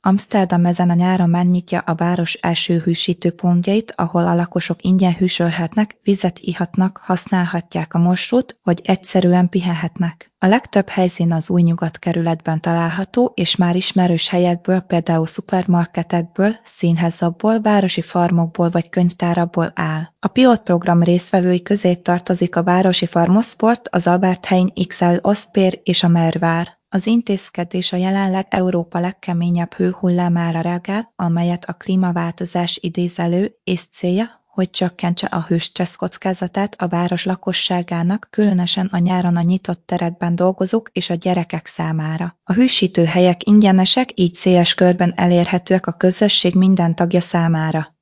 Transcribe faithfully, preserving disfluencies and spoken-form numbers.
Amszterdam ezen a nyáron megnyitja a város első hősítőpontjait, ahol a lakosok ingyen hűsölhetnek, vizet ihatnak, használhatják a mosót, vagy egyszerűen pihenhetnek. A legtöbb helyszín az Újnyugat kerületben található, és már ismerős helyekből, például szupermarketekből, színházakból, városi farmokból vagy könyvtárakból áll. A pilotprogram résztvevői közé tartozik a Városi Farmosport, az Albert Heijn, iksz el Oszpér és a Mervár. Az intézkedés a jelenleg Európa legkeményebb hőhullámára reagál, amelyet a klímaváltozás idéz elő, és célja, hogy csökkentse a hőstressz kockázatát a város lakosságának, különösen a nyáron a nyitott terekben dolgozók és a gyerekek számára. A hősítő helyek ingyenesek, így széles körben elérhetőek a közösség minden tagja számára.